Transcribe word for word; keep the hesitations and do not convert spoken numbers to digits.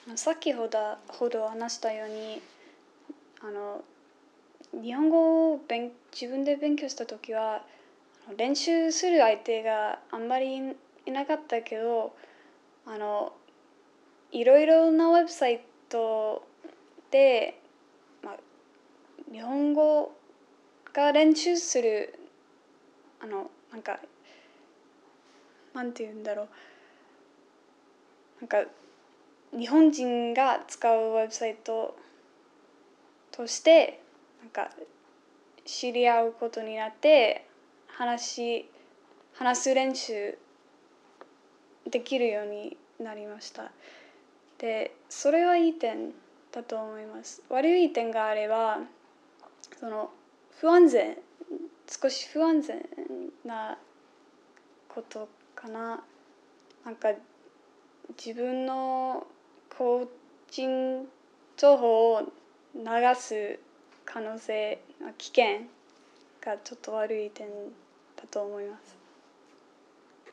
先ほどほど話したように、あの日本語を勉自分で勉強した時は練習する相手があんまりいなかったけど、あのいろいろなウェブサイトで、まあ、日本語が練習するあのなんかなんて言うんだろうなんか日本人が使うウェブサイトとしてなんか知り合うことになって話し話す練習できるようになりました。で、それはいい点だと思います。悪い点があれば、その不安全、少し不安全なことかな。なんか自分の個人情報を流す可能性、危険がちょっと悪い点だと思います。